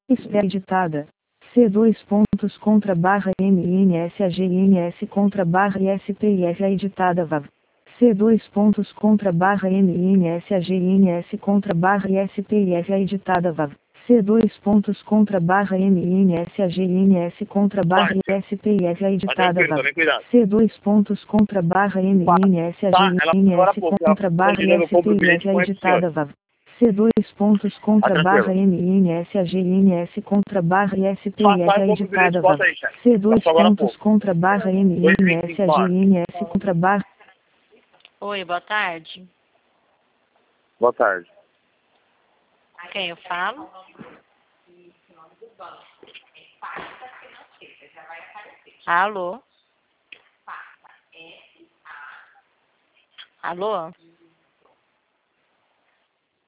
Espera editada. C2 pontos contra barra MNSAGNS contra barra ISPIF editada VAV. C2 pontos contra barra MNSAGNS contra barra ISPIF editada VAV. C2 pontos contra barra MNSAGNS contra barra ISPIF editada VAV. C2 pontos contra barra MNSAGNS contra barra ISPIF editada VAV. C2 pontos contra barra MNSAGNS contra barra ISPIF editada VAV. C2 pontos contra barra MNSAGNS contra barra. Oi, boa tarde. Boa tarde. Quem eu falo? Alô? Alô?